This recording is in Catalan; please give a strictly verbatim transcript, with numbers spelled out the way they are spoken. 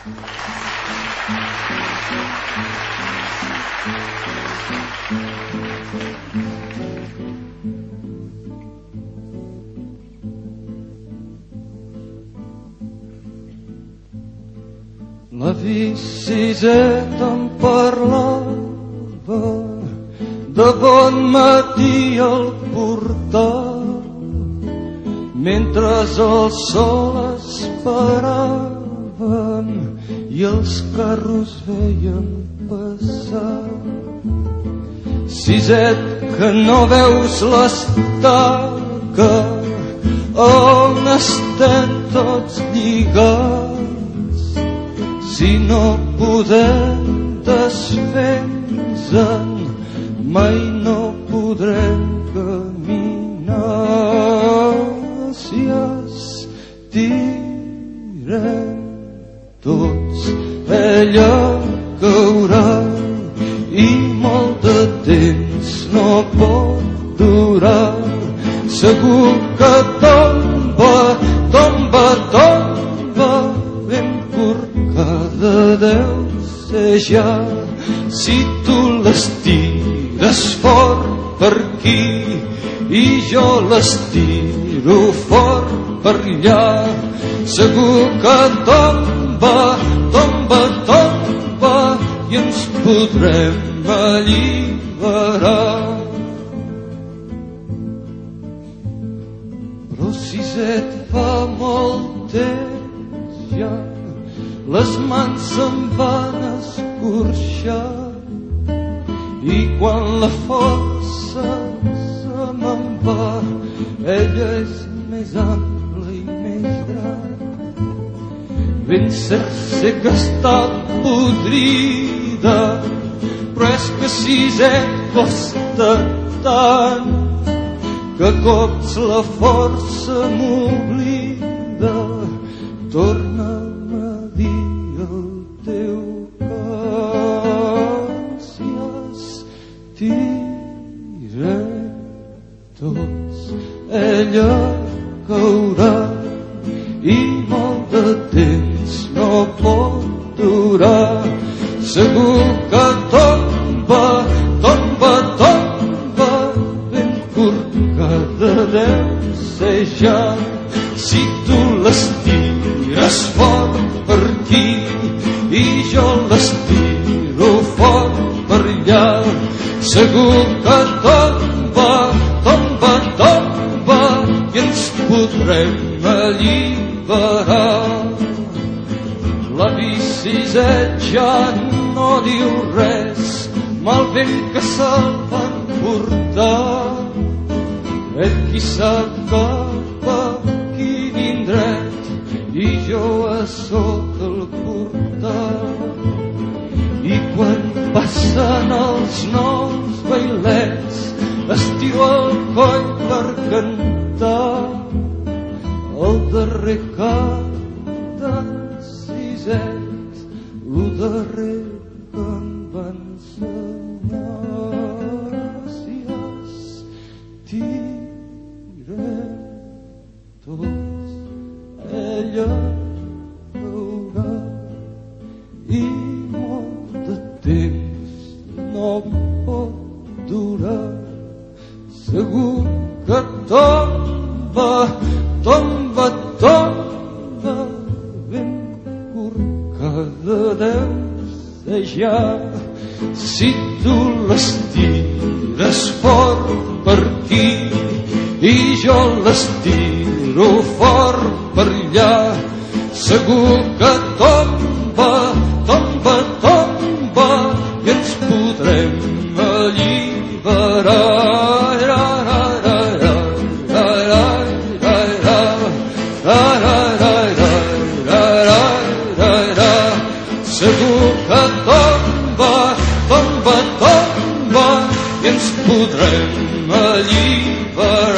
La bicicleta em parlava de bon matí al portal, mentre el sol esperaven i els carros veien passar. Siset, que no veus l'estaca on estem tots lligats, si no podem desfer-nos-en mai no podrem caminar. Si estirem tots ella caurà i molt de temps no pot durar. Segur que tomba, tomba, tomba, ben corcada deu ser ja. Si tu l'estires fort per aquí i jo l'estiro fort per allà, segur que tomba, tomba, tomba i ens podrem alliberar. Però Siset, fa molt temps ja les mans se'm van escorxar i quan la força se me'n va, ella és més ampla i més gran. Ben cert sé que està podrida, però és que Siset costa tant que cops la força m'oblida. Torna'm a dir el teu cant, si estirem tots ella caurà i molt de temps no pot durar. Segur que tomba, tomba, tomba, ben corcada deu ser ja. Si tu l'estires fort per aquí i jo l'estiro fort per allà, segur que tomba, tomba, tomba i ens podrem alliberar. La bicicleta ja no diu res, mal vent que se'l van portar. Ell qui sap cap a quin indret i jo a sota el portal. I quan passen els nous bailets estiro el coll per cantar el darrer cant d'en Siset, lo darrer que em va ensenyar. Si estirem tots ella caurà i molt de temps no pot durar. Segur que tomba, tomba, tomba, ben corcada deu ser ja. Si tu l'estires fort per aquí i jo l'estiro fort per allà, segur que tomba, tomba, tomba i ens podrem alliberar. Segur que tomba, tomba, tomba i ens podrem alliberar.